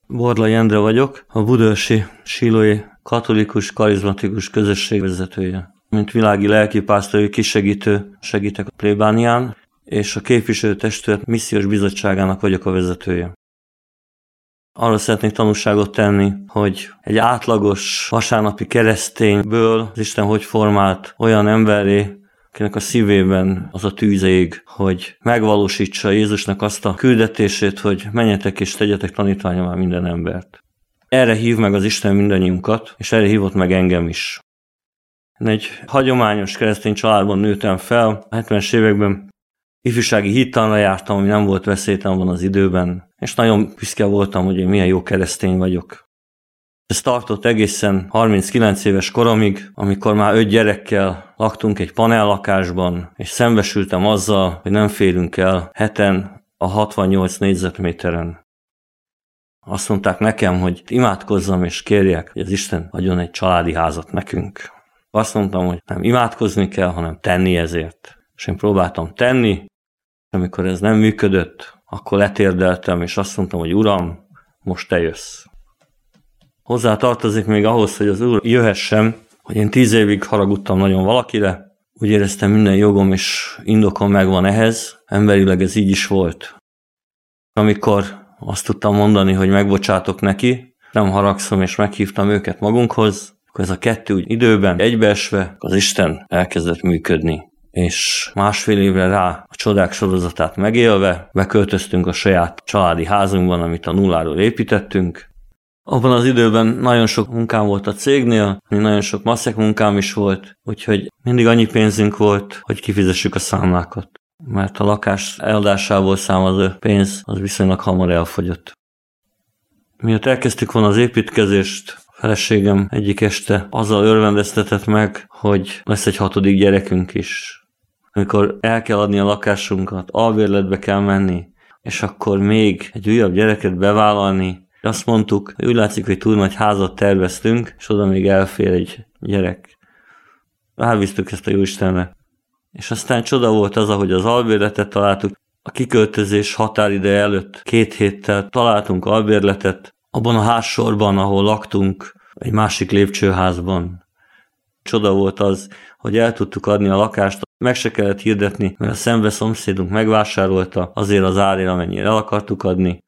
Borlai Endre vagyok, a budaörsi sílói katolikus karizmatikus közösség vezetője. Mint világi lelkipásztori kisegítő segítek a plébánián, és a képviselőtestület missziós bizottságának vagyok a vezetője. Arról szeretnék tanúságot tenni, hogy egy átlagos vasárnapi keresztényből az Isten hogy formált olyan emberré, akinek a szívében az a tűz ég, hogy megvalósítsa Jézusnak azt a küldetését, hogy menjetek és tegyetek tanítványommá minden embert. Erre hív meg az Isten mindannyiunkat, és erre hívott meg engem is. Én egy hagyományos keresztény családban nőttem fel, a 70-es években ifjúsági hittanra jártam, ami nem volt veszélytelen abban az időben, és nagyon büszke voltam, hogy én milyen jó keresztény vagyok. Ez tartott egészen 39 éves koromig, amikor már 5 gyerekkel laktunk egy panellakásban, és szembesültem azzal, hogy nem férünk el heten a 68 négyzetméteren. Azt mondták nekem, hogy imádkozzam és kérjek, hogy az Isten adjon egy családi házat nekünk. Azt mondtam, hogy nem imádkozni kell, hanem tenni ezért. És én próbáltam tenni, és amikor ez nem működött, akkor letérdeltem, és azt mondtam, hogy Uram, most te jössz. Hozzá tartozik még ahhoz, hogy az Úr jöhessen, hogy én 10 évig haragudtam nagyon valakire, úgy éreztem minden jogom és indokom megvan ehhez, emberileg ez így is volt. Amikor azt tudtam mondani, hogy megbocsátok neki, nem haragszom és meghívtam őket magunkhoz, akkor ez a kettő úgy időben egybeesve az Isten elkezdett működni. És 1,5 évre rá a csodák sorozatát megélve beköltöztünk a saját családi házunkban, amit a nulláról építettünk. Abban az időben nagyon sok munkám volt a cégnél, nagyon sok maszek munkám is volt, úgyhogy mindig annyi pénzünk volt, hogy kifizessük a számlákat. Mert a lakás eladásából származó pénz az viszonylag hamar elfogyott. Miatt elkezdtük volna az építkezést, a feleségem egyik este azzal örvendeztetett meg, hogy lesz egy 6. gyerekünk is. Amikor el kell adni a lakásunkat, albérletbe kell menni, és akkor még egy újabb gyereket bevállalni, azt mondtuk, hogy úgy látszik, hogy túl nagy házat terveztünk, és oda még elfér egy gyerek. Rábíztuk ezt a Jóistenre. És aztán csoda volt az, ahogy az albérletet találtuk. A kiköltözés határideje előtt 2 héttel találtunk albérletet, abban a házsorban, ahol laktunk, egy másik lépcsőházban. Csoda volt az, hogy el tudtuk adni a lakást, meg se kellett hirdetni, mert a szembe szomszédunk megvásárolta, azért az árért, amennyire el akartuk adni.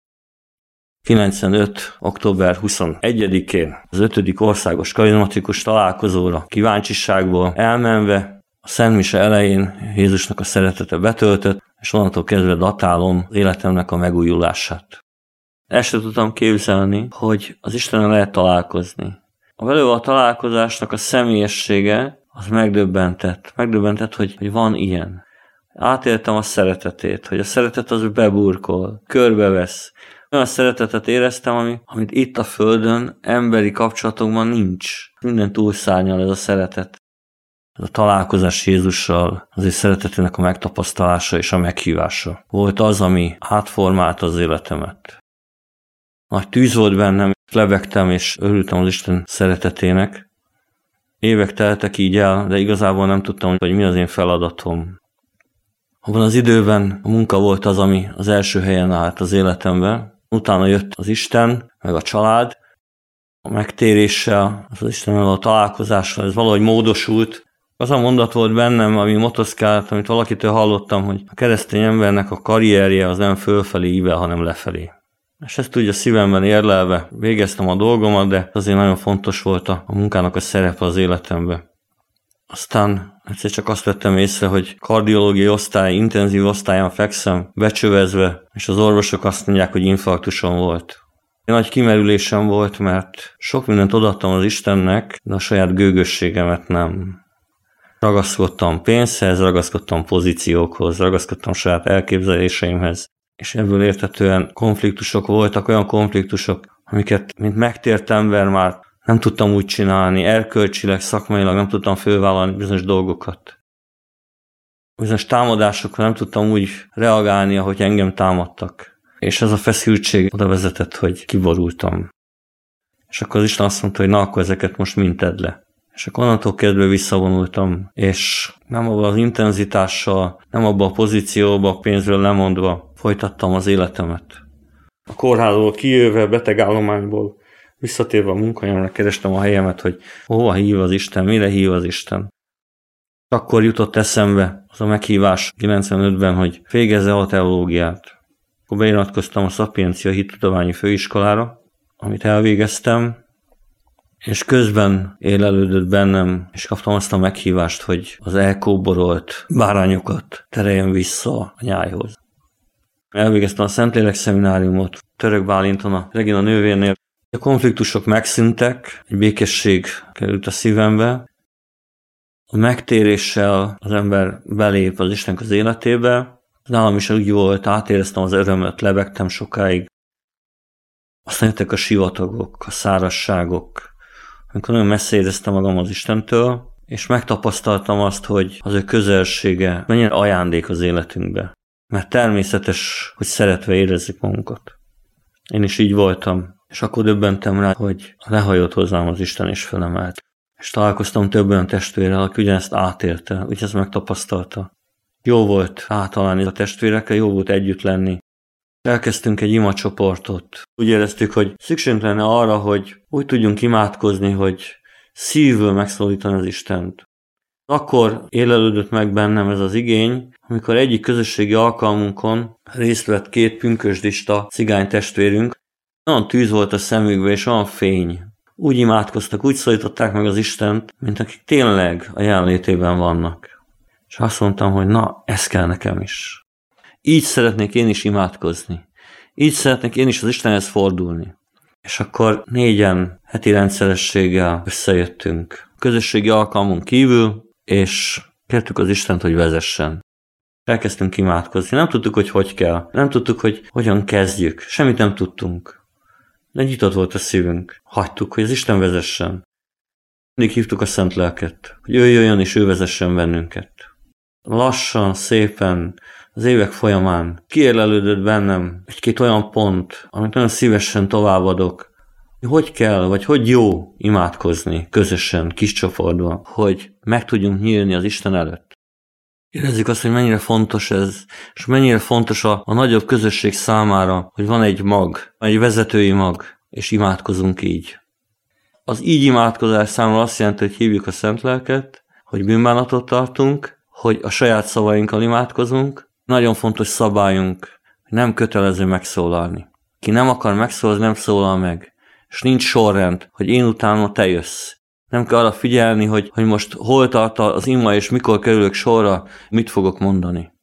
95. október 21-én az 5. országos karizmatikus találkozóra kíváncsiságból elmenve a Szent Mise elején Jézusnak a szeretete betöltött, és onnantól kezdve datálom az életemnek a megújulását. Ezt sem tudtam képzelni, hogy az Istennel lehet találkozni. A vele a találkozásnak a személyessége az megdöbbentett. Megdöbbentett, hogy van ilyen. Átéltem a szeretetét, hogy a szeretet az beburkol, körbevesz. Olyan szeretetet éreztem, amit itt a Földön emberi kapcsolatokban nincs. Minden túlszárnyal ez a szeretet. Ez a találkozás Jézussal, az ő szeretetének a megtapasztalása és a meghívása volt az, ami átformált az életemet. Nagy tűz volt bennem, lebegtem és örültem az Isten szeretetének. Évek teltek így el, de igazából nem tudtam, hogy mi az én feladatom. Abban az időben a munka volt az, ami az első helyen állt az életemben. Utána jött az Isten, meg a család, a megtéréssel, az Istennel a találkozással, ez valahogy módosult. Az a mondat volt bennem, ami motoszkált, amit valakitől hallottam, hogy a keresztény embernek a karrierje az nem fölfelé ível, hanem lefelé. És ezt úgy a szívemben érlelve végeztem a dolgomat, de azért nagyon fontos volt a munkának a szerepe az életemben. Aztán egyszer csak azt vettem észre, hogy kardiológiai osztály, intenzív osztályon fekszem, becsövezve, és az orvosok azt mondják, hogy infarktusom volt. Nagy kimerülésem volt, mert sok mindent odaadtam az Istennek, de a saját gőgösségemet nem. Ragaszkodtam pénzhez, ragaszkodtam pozíciókhoz, ragaszkodtam saját elképzeléseimhez, és ebből értetően konfliktusok voltak, olyan konfliktusok, amiket, mint megtért ember már nem tudtam úgy csinálni, erkölcsileg, szakmailag nem tudtam fölvállalni bizonyos dolgokat. Bizonyos támadásokra nem tudtam úgy reagálni, ahogy engem támadtak. És ez a feszültség oda vezetett, hogy kiborultam. És akkor az Isten azt mondta, hogy na, akkor ezeket most mind tedd le. És akkor onnantól kezdve visszavonultam, és nem abban az intenzitással, nem abban a pozícióban, pénzről lemondva folytattam az életemet. A kórházból kijöve, betegállományból visszatérve a munkahelyemre kerestem a helyemet, hogy hova hív az Isten, mire hív az Isten. Akkor jutott eszembe az a meghívás 95-ben, hogy végezze a teológiát. Akkor beiratkoztam a Szapiencia Hittudományi Főiskolára, amit elvégeztem, és közben élelődött bennem, és kaptam azt a meghívást, hogy az elkóborolt bárányokat tereljem vissza a nyájhoz. Elvégeztem a Szentlélek szemináriumot Török Bálinton, a Regina nővérnél. A konfliktusok megszűntek, egy békesség került a szívembe. A megtéréssel az ember belép az Isten az életébe. Nálam is úgy volt, átéreztem az örömöt, lebegtem sokáig. Aztán jöttek a sivatagok, a szárazságok, amikor nagyon messze éreztem magam az Istentől, és megtapasztaltam azt, hogy az ő közelsége mennyire ajándék az életünkbe. Mert természetes, hogy szeretve érezzük magunkat. Én is így voltam, és akkor döbbentem rá, hogy lehajott hozzám az Isten és felemelt. És találkoztam több olyan testvérrel, aki ugyanezt átélte, úgyhogy ezt megtapasztalta. Jó volt általán a testvérekkel, jó volt együtt lenni. Elkezdtünk egy imacsoportot. Úgy éreztük, hogy szükségünk lenne arra, hogy úgy tudjunk imádkozni, hogy szívből megszólítani az Istent. Akkor élelődött meg bennem ez az igény, amikor egyik közösségi alkalmunkon részt vett 2 pünkösdista cigány testvérünk. Olyan tűz volt a szemükbe, és olyan fény. Úgy imádkoztak, úgy szólították meg az Istent, mint akik tényleg a jelenlétében vannak. És azt mondtam, hogy na, ez kell nekem is. Így szeretnék én is imádkozni. Így szeretnék én is az Istenhez fordulni. És akkor 4-en heti rendszerességgel összejöttünk. A közösségi alkalmunk kívül, és kértük az Istent, hogy vezessen. Elkezdtünk imádkozni. Nem tudtuk, hogy kell. Nem tudtuk, hogy hogyan kezdjük. Semmit nem tudtunk. De nyitott volt a szívünk. Hagytuk, hogy az Isten vezessen. Mindig hívtuk a Szent Lelket, hogy ő jöjjön és ő vezessen bennünket. Lassan, szépen, az évek folyamán kiélelődött bennem egy-két olyan pont, amit nagyon szívesen továbbadok, hogy kell, vagy hogy jó imádkozni közösen, kis csoportban, hogy meg tudjunk nyílni az Isten előtt. Érezzük azt, hogy mennyire fontos ez, és mennyire fontos a nagyobb közösség számára, hogy van egy mag, egy vezetői mag, és imádkozunk így. Az így imádkozás számomra azt jelenti, hogy hívjuk a Szent Lelket, hogy bűnbánatot tartunk, hogy a saját szavainkkal imádkozunk. Nagyon fontos szabályunk, hogy nem kötelező megszólalni. Ki nem akar megszólalni, nem szólal meg. És nincs sorrend, hogy én utána te jössz. Nem kell arra figyelni, hogy most hol tart az ima, és mikor kerülök sorra, mit fogok mondani.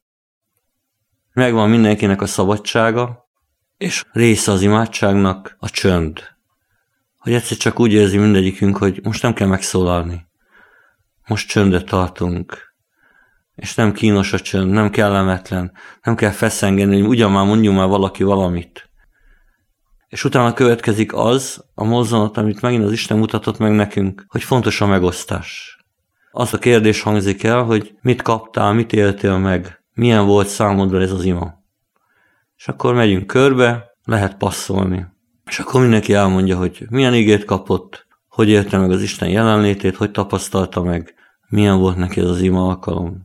Megvan mindenkinek a szabadsága, és része az imádságnak a csönd. Hogy egyszer csak úgy érzi mindegyikünk, hogy most nem kell megszólalni. Most csöndet tartunk. És nem kínos a csönd, nem kellemetlen, nem kell feszengeni, hogy ugyan már mondjuk már valaki valamit. És utána következik az a mozzanat, amit megint az Isten mutatott meg nekünk, hogy fontos a megosztás. Az a kérdés hangzik el, hogy mit kaptál, mit éltél meg, milyen volt számodra ez az ima. És akkor megyünk körbe, lehet passzolni. És akkor mindenki elmondja, hogy milyen igét kapott, hogy élte meg az Isten jelenlétét, hogy tapasztalta meg, milyen volt neki ez az ima alkalom.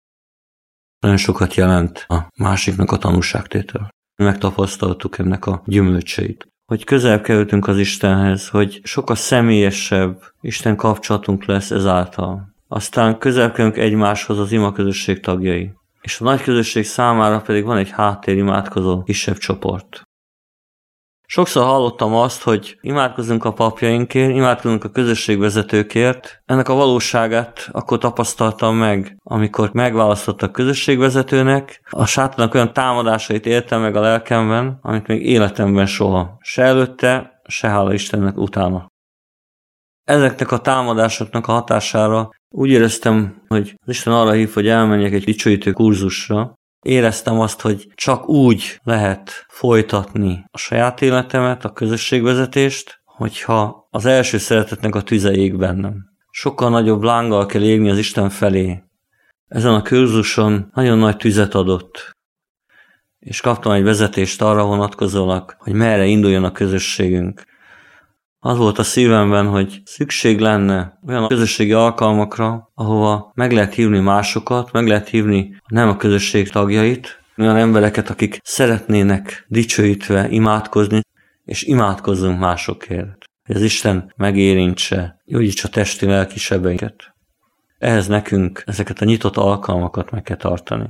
Nagyon sokat jelent a másiknak a tanúságtétel. Megtapasztaltuk ennek a gyümölcseit. Hogy közelebb kerültünk az Istenhez, hogy sokkal személyesebb Isten kapcsolatunk lesz ezáltal. Aztán közelebb kerülünk egymáshoz az ima közösség tagjai. És a nagy közösség számára pedig van egy háttérimádkozó kisebb csoport. Sokszor hallottam azt, hogy imádkozunk a papjainkért, imádkozunk a közösségvezetőkért. Ennek a valóságát akkor tapasztaltam meg, amikor megválasztottak közösségvezetőnek. A sátának olyan támadásait éltem meg a lelkemben, amit még életemben soha. Se előtte, se hála Istennek utána. Ezeknek a támadásoknak a hatására úgy éreztem, hogy az Isten arra hív, hogy elmenjek egy dicsőítő kurzusra. Éreztem azt, hogy csak úgy lehet folytatni a saját életemet, a közösségvezetést, hogyha az első szeretetnek a tüze ég bennem. Sokkal nagyobb lánggal kell égni az Isten felé. Ezen a kurzuson nagyon nagy tüzet adott, és kaptam egy vezetést arra vonatkozólag, hogy merre induljon a közösségünk. Az volt a szívemben, hogy szükség lenne olyan közösségi alkalmakra, ahova meg lehet hívni másokat, meg lehet hívni nem a közösség tagjait, olyan embereket, akik szeretnének dicsőítve imádkozni, és imádkozzunk másokért. Hogy az Isten megérintse, gyógyítsa testi, lelki sebeinket. Ehhez nekünk ezeket a nyitott alkalmakat meg kell tartani.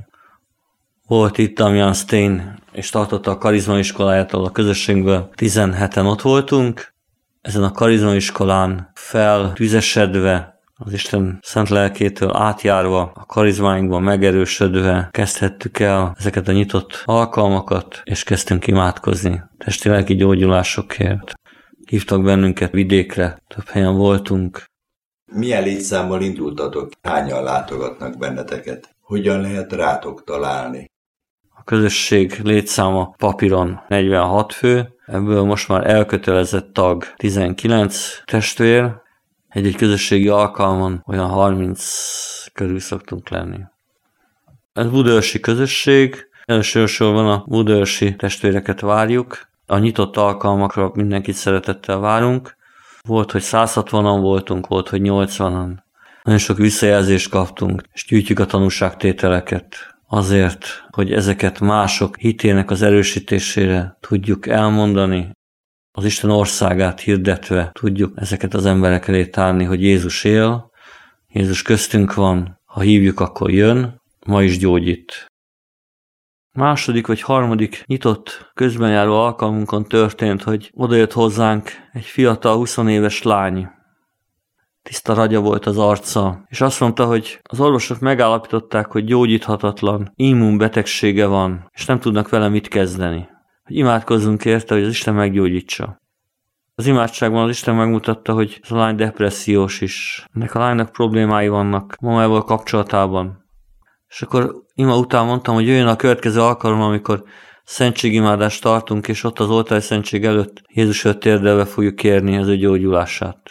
Volt itt Damian Stein, és tartotta a karizmaiskoláját, ahol a közösségből 17-en ott voltunk. Ezen a karizmaiskolán feltüzesedve, az Isten szent lelkétől átjárva, a karizmáinkban megerősödve kezdhettük el ezeket a nyitott alkalmakat, és kezdtünk imádkozni testi-lelki gyógyulásokért. Hívtak bennünket vidékre, több helyen voltunk. Milyen létszámmal indultatok? Hányan látogatnak benneteket? Hogyan lehet rátok találni? A közösség létszáma papíron 46 fő, ebből most már elkötelezett tag 19 testvér, egy közösségi alkalmon olyan 30 körül szoktunk lenni. Ez budaörsi közösség, elsősorban a budaörsi testvéreket várjuk, a nyitott alkalmakra mindenkit szeretettel várunk. Volt, hogy 160-an voltunk, volt, hogy 80-an. Nagyon sok visszajelzést kaptunk, és gyűjtjük a tanúságtételeket azért, hogy ezeket mások hitének az erősítésére tudjuk elmondani, az Isten országát hirdetve tudjuk ezeket az emberek elé tárni, hogy Jézus él, Jézus köztünk van, ha hívjuk, akkor jön, ma is gyógyít. Második vagy harmadik nyitott közbenjáró alkalmunkon történt, hogy odajött hozzánk egy fiatal 20 éves lány. Tiszta ragya volt az arca, és azt mondta, hogy az orvosok megállapították, hogy gyógyíthatatlan immunbetegsége van, és nem tudnak vele mit kezdeni. Hogy imádkozzunk érte, hogy az Isten meggyógyítsa. Az imádságban az Isten megmutatta, hogy ez a lány depressziós is. Ennek a lánynak problémái vannak mamával kapcsolatában. És akkor ima után mondtam, hogy jöjjön a következő alkalom, amikor szentségimádást tartunk, és ott az oltári szentség előtt Jézus előtt térdelve fogjuk kérni az ő gyógyulását.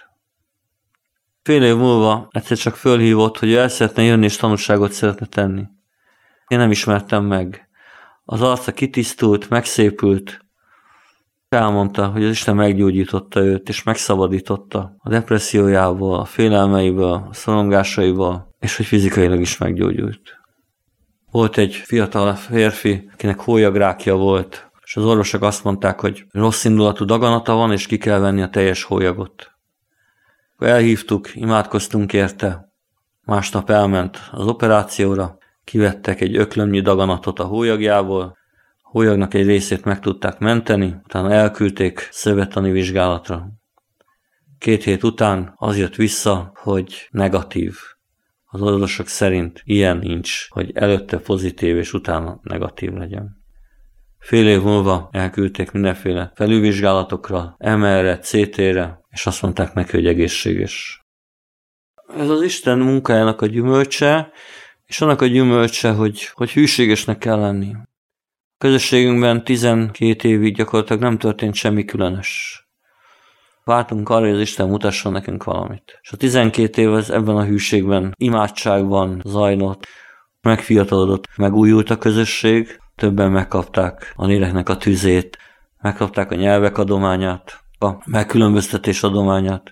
Fél év múlva egyszer csak fölhívott, hogy ő el szeretne jönni, és tanúságot szeretne tenni. Én nem ismertem meg. Az arca kitisztult, megszépült, elmondta, hogy az Isten meggyógyította őt, és megszabadította a depressziójából, a félelmeiből, a szorongásaiból, és hogy fizikailag is meggyógyult. Volt egy fiatal férfi, akinek hólyagrákja volt, és az orvosok azt mondták, hogy rossz indulatú daganata van, és ki kell venni a teljes hólyagot. Elhívtuk, imádkoztunk érte, másnap elment az operációra, kivettek egy öklömnyi daganatot a hólyagjából, a hólyagnak egy részét meg tudták menteni, utána elküldték szövettani vizsgálatra. 2 hét után az jött vissza, hogy negatív. Az orvosok szerint ilyen nincs, hogy előtte pozitív és utána negatív legyen. Fél év múlva elküldték mindenféle felülvizsgálatokra, MR-re, CT-re, és azt mondták neki, hogy egészséges. Ez az Isten munkájának a gyümölcse, és annak a gyümölcse, hogy hűségesnek kell lenni. A közösségünkben 12 évig gyakorlatilag nem történt semmi különös. Vártunk arra, hogy az Isten mutasson nekünk valamit. És a 12 év az ebben a hűségben, imádságban zajlott, megfiatalodott, megújult a közösség, többen megkapták a léleknek a tüzét, megkapták a nyelvek adományát, a megkülönböztetés adományát,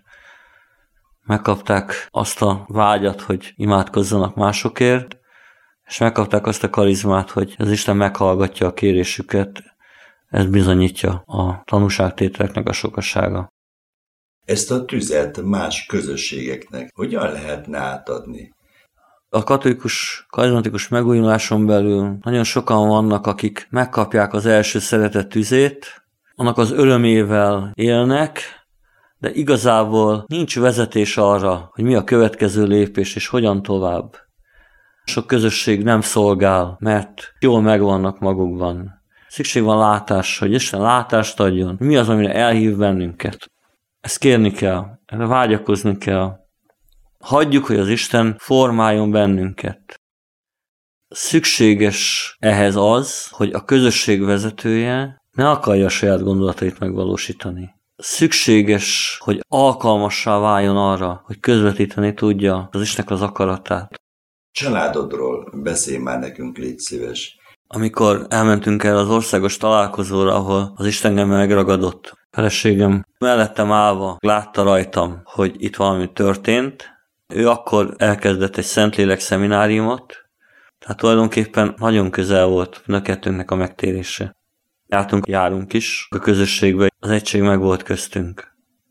megkapták azt a vágyat, hogy imádkozzanak másokért, és megkapták azt a karizmát, hogy az Isten meghallgatja a kérésüket, ez bizonyítja a tanúságtételeknek a sokasága. Ezt a tüzet más közösségeknek hogyan lehetne átadni? A katolikus, karizmatikus megújuláson belül nagyon sokan vannak, akik megkapják az első szeretet tüzét, annak az örömével élnek, de igazából nincs vezetés arra, hogy mi a következő lépés és hogyan tovább. Sok közösség nem szolgál, mert jól megvannak magukban. Szükség van látásra, hogy Isten látást adjon, mi az, amire elhív bennünket. Ezt kérni kell, erre vágyakozni kell. Hagyjuk, hogy az Isten formáljon bennünket. Szükséges ehhez az, hogy a közösség vezetője ne akarja a saját gondolatait megvalósítani. Szükséges, hogy alkalmassá váljon arra, hogy közvetíteni tudja az Istennek az akaratát. Családodról beszélj már nekünk, légy szíves. Amikor elmentünk el az országos találkozóra, ahol az Isten engem megragadott, feleségem mellettem állva látta rajtam, hogy itt valami történt. Ő akkor elkezdett egy Szentlélek szemináriumot, Tehát tulajdonképpen nagyon közel volt mind a kettőnknek a megtérése. Járunk is a közösségbe, az egység meg volt köztünk.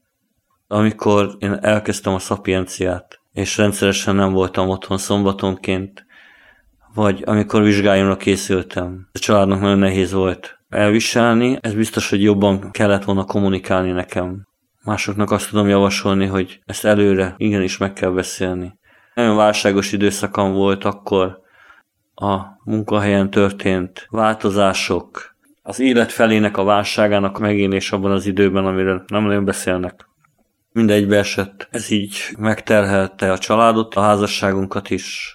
Amikor én elkezdtem a szapienciát, és rendszeresen nem voltam otthon szombatonként, vagy amikor vizsgáimra készültem, a családnak nagyon nehéz volt elviselni, ez biztos, hogy jobban kellett volna kommunikálni nekem. Másoknak azt tudom javasolni, hogy ezt előre igenis meg kell beszélni. Nagyon válságos időszakam volt akkor, a munkahelyen történt változások, az élet felének a válságának megélés abban az időben, amiről nem nagyon beszélnek. Mindegybe esett. Ez így megterhelte a családot, a házasságunkat is.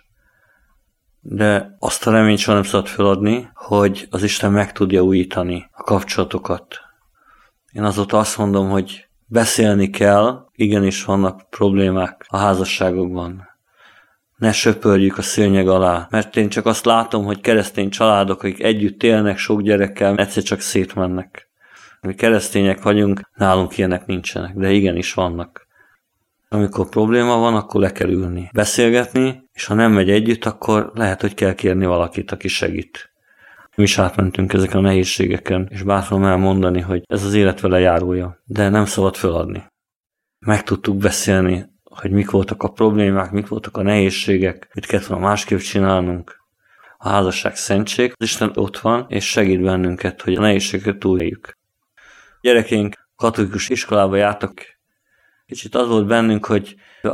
De azt a reményt soha nem szabad feladni, hogy az Isten meg tudja újítani a kapcsolatokat. Én azóta azt mondom, hogy beszélni kell, igenis vannak problémák a házasságokban. Ne söpörjük a szőnyeg alá, mert én csak azt látom, hogy keresztény családok, akik együtt élnek sok gyerekkel, egyszer csak szétmennek. Mi keresztények vagyunk, nálunk ilyenek nincsenek, de igenis vannak. Amikor probléma van, akkor le kell ülni, beszélgetni, és ha nem megy együtt, akkor lehet, hogy kell kérni valakit, aki segít. Mi is átmentünk ezeken a nehézségeken, és bátran elmondani, hogy ez az élet vele járója, de nem szabad föladni. Meg tudtuk beszélni, hogy mik voltak a problémák, mik voltak a nehézségek, mit kellett volna másképp csinálnunk. A házasság szentség, az Isten ott van, és segít bennünket, hogy a nehézségeket túléljük. Gyerekeink katolikus iskolába jártak. Kicsit az volt bennünk, hogy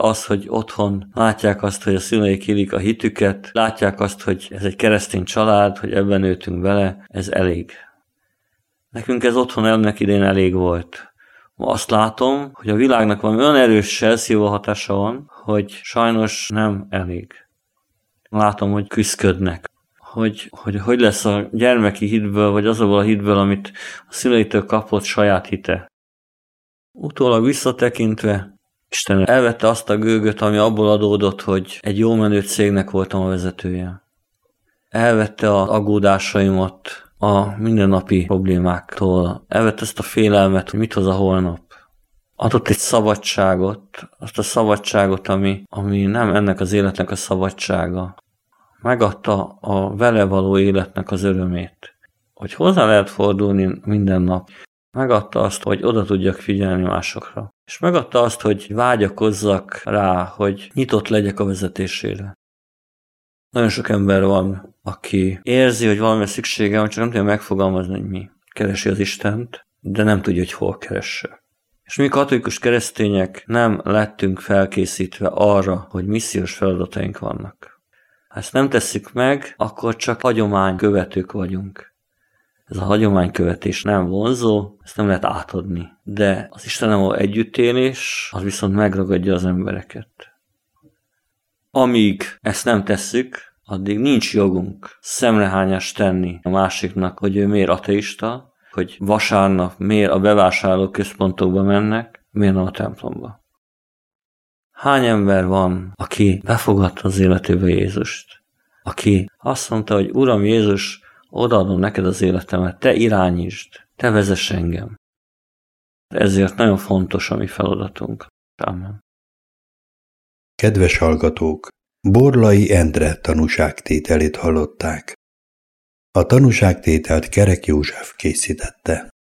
otthon látják azt, hogy a szüleik élik a hitüket, látják azt, hogy ez egy keresztény család, hogy ebben nőttünk bele, ez elég. Nekünk ez otthon ennek idén elég volt. Azt látom, hogy a világnak valami olyan erős elszívó hatása van, hogy sajnos nem elég. Látom, hogy küszködnek. Hogy lesz a gyermeki hitből, vagy azokból a hitből, amit a szüleitől kapott saját hite. Utólag visszatekintve, Isten elvette azt a gőgöt, ami abból adódott, hogy egy jó menő cégnek voltam a vezetője. Elvette az aggódásaimat a mindennapi problémáktól. Elvette ezt a félelmet, hogy mit hoz a holnap. Adott egy szabadságot, azt a szabadságot, ami nem ennek az életnek a szabadsága. Megadta a vele való életnek az örömét, hogy hozzá lehet fordulni minden nap. Megadta azt, hogy oda tudjak figyelni másokra. És megadta azt, hogy vágyakozzak rá, hogy nyitott legyek a vezetésére. Nagyon sok ember van, aki érzi, hogy valami szüksége van, csak nem tudja megfogalmazni, hogy mi. Keresi az Istent, de nem tudja, hogy hol keresse. És mi katolikus keresztények nem lettünk felkészítve arra, hogy missziós feladataink vannak. Ha ezt nem tesszük meg, akkor csak hagyománykövetők vagyunk. Ez a hagyománykövetés nem vonzó, ezt nem lehet átadni. De az Istennel való együttélés, az viszont megragadja az embereket. Amíg ezt nem tesszük, addig nincs jogunk szemrehányást tenni a másiknak, hogy ő miért ateista, hogy vasárnap miért a bevásárlóközpontokba mennek, miért nem a templomba. Hány ember van, aki befogadta az életébe Jézust? Aki azt mondta, hogy Uram Jézus, odaadom neked az életemet, te irányítsd, te vezess engem. Ezért nagyon fontos a mi feladatunk. Amen. Kedves hallgatók! Borlai Endre tanúságtételét hallották. A tanúságtételt Kerek József készítette.